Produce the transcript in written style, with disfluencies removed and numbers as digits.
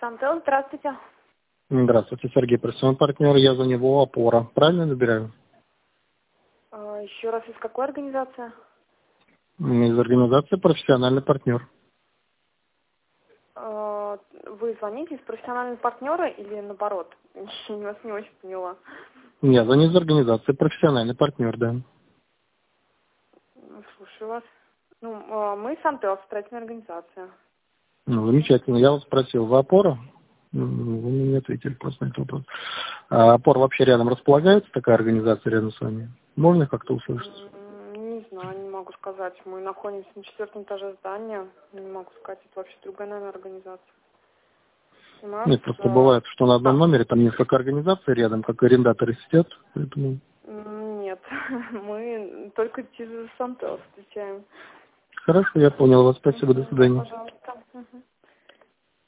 Сантел, здравствуйте. Здравствуйте, Сергей, профессиональный партнер, я за него опора. Правильно набираю? Еще раз, из какой организации? Из организации профессиональный партнер. Вы звоните из профессионального партнера или наоборот? Я вас не очень поняла. Я звоню из организации профессиональный партнер, да. Слушаю вас. Мы Сантел, строительная организация. Ну, замечательно. Я вас спросил, вы опора? Вы мне не ответили просто на этот вопрос. А опора вообще рядом располагается, такая организация рядом с вами? Можно как-то услышать? Не знаю, не могу сказать. Мы находимся на 4-м этаже здания. Не могу сказать, это вообще другая, наверное, организация. Нет, просто бывает, что на одном номере там несколько организаций рядом, как арендаторы сидят, поэтому... Нет, мы только через Сантел встречаем. Хорошо, я понял вас. Спасибо, до свидания. Пожалуйста.